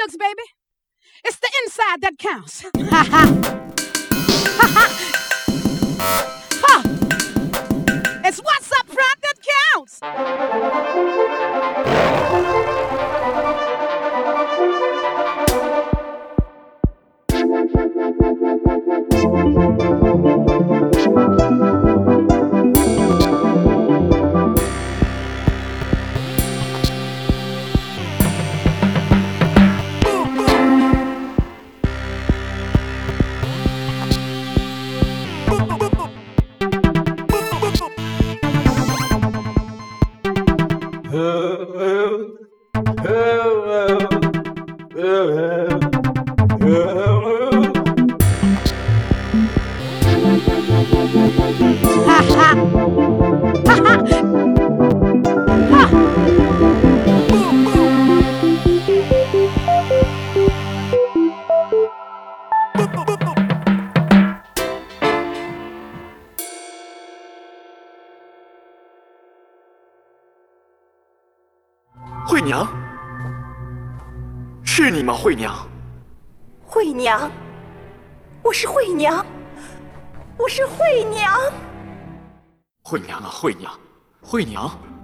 looks, baby. It's the inside that counts. Ha ha. Ha ha. Ha. It's what's up front that counts. Ha. 惠娘，是你吗？惠娘， 惠娘，我是惠娘，我是惠娘。 惠娘啊，惠娘，惠娘。